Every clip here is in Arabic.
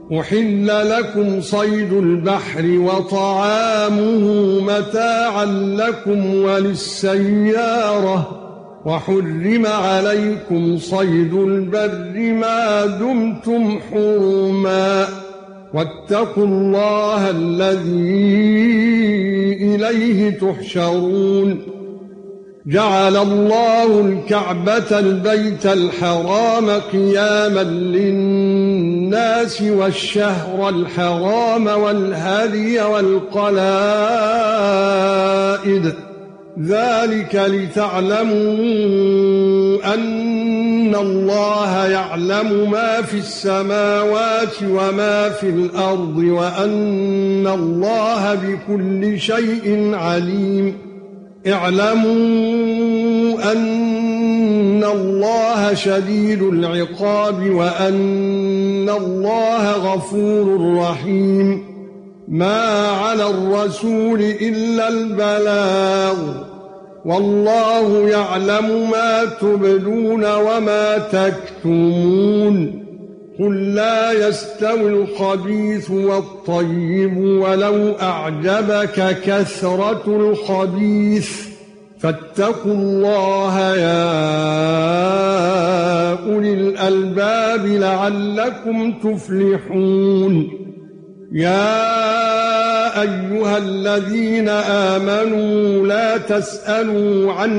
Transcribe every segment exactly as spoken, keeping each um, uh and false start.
أحل لكم صيد البحر وطعامه متاعا لكم وللسيارة وحرم عليكم صيد البر ما دمتم حرما واتقوا الله الذي إليه تحشرون جعل الله الكعبة البيت الحرام قياما للناس والشهر الحرام والهدي والقلائد ذلك لتعلموا أن الله يعلم ما في السماوات وما في الأرض وأن الله بكل شيء عليم اعلموا أن الله شديد العقاب وأن الله غفور رحيم ما على الرسول إلا البلاغ والله يعلم ما تبدون وما تكتمون قل لا يستوي الخبيث والطيب ولو أعجبك كثرة الخبيث فاتقوا الله يا أولي الألباب لعلكم تفلحون يا ايها الذين امنوا لا تسالوا عن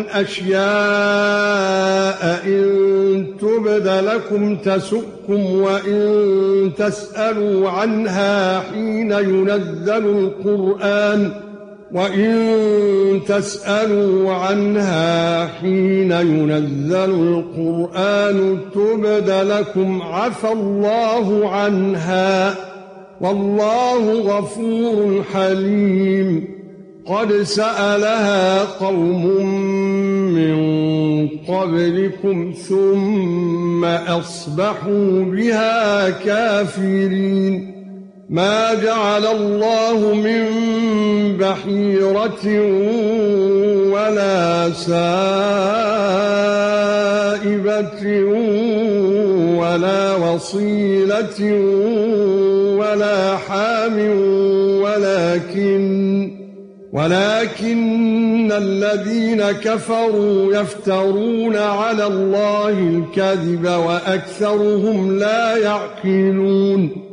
اشياء ان تبد لكم تسؤكم وان تسالوا عنها حين ينزل القرآن وان تسالوا عنها حين ينزل القرآن تبد لكم عفى الله عنها والله غفور حليم قد سألها قوم من قبلكم ثم أصبحوا بها كافرين ما جعل الله من بحيرة ولا سائبة ولا وصيلة ولا حام ولكن ولكن الذين كفروا يفترون على الله الكذب وأكثرهم لا يعقلون